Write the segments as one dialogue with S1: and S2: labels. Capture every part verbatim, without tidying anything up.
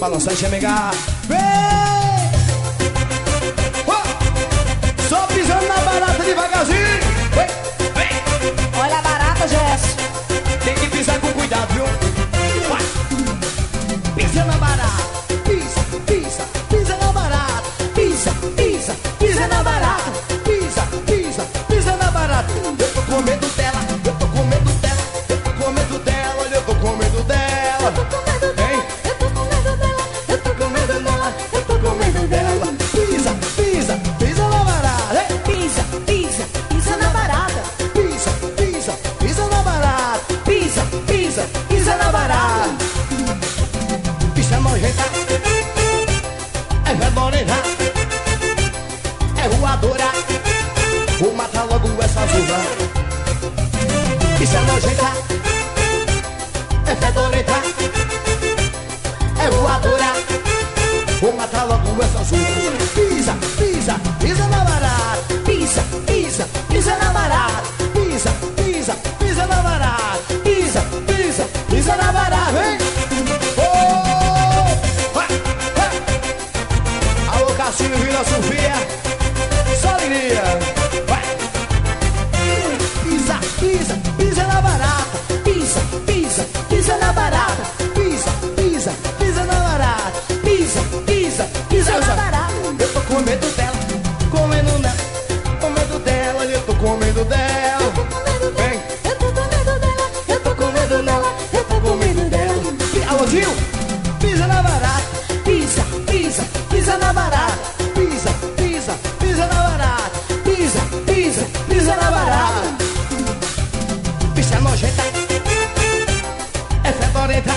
S1: balançar e chamegar. Vem! Oh! Só pisando na barata devagarzinho. Vem, vem!
S2: Olha a barata, Jess.
S1: Tem que pisar com cuidado, viu? Vai! Pisa na barata. Pisa, pisa, pisa na barata. Pisa, pisa, pisa na barata. Pisa, pisa, pisa na barata. Eu tô com medo dela, eu tô com medo dela. Eu tô com medo dela, olha, eu tô com medo dela. Vem!
S2: Eu tô com medo dela. Eu tô com medo dela. Eu tô com medo dela.
S1: Pisa, pisa, pisa na barata. Hein?
S2: Pisa, pisa, pisa na barata.
S1: Pisa, pisa, pisa na barata. Pisa, pisa, pisa na barata. Pisa nojenta, é fedorenta, é voadora. Vou matar logo essa zurra. Pisa nojenta, é fedorenta, é voadora. Vou matar logo essa zurra. Pisa, pisa, pisa na barata. Pisa, pisa, pisa na barata. Pisa, pisa, pisa na barata. Pisa, pisa, pisa na barata. Vem! Oh! Vai, vai! Alô, Cassinho, Vila Sofia. Só alegria. Vai! Pisa, pisa, pisa na barata. Pisa, pisa, pisa na barata. Pisa, pisa, pisa na barata. Pisa, pisa, pisa na barata. Eu tô com medo dela, com medo dela, com medo dela, eu tô com medo dela. Vem!
S2: Eu tô com medo dela. Eu tô com medo dela. Eu tô com medo dela.
S1: Alô, Gil! Pisa na barata. Pisa, pisa, pisa na barata. Pisa, pisa, pisa na barata. Pisa, pisa, pisa na barata. Pisa nojenta, é fedorenta,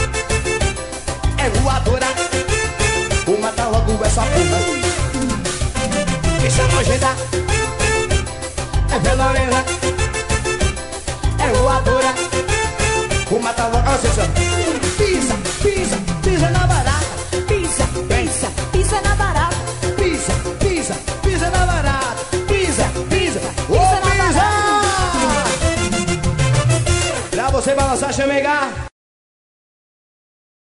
S1: é voadora. Vou matar logo essa porra. Pisa nojenta, é fedorenta, é voadora. Vou matar logo essa porra. Pisa, pisa, pisa na barata.
S2: Pisa, pisa, pisa na barata.
S1: Pisa, pisa, pisa na barata. Pisa, pisa,
S2: pisa na
S1: pisa! Pra você balançar, chamegar.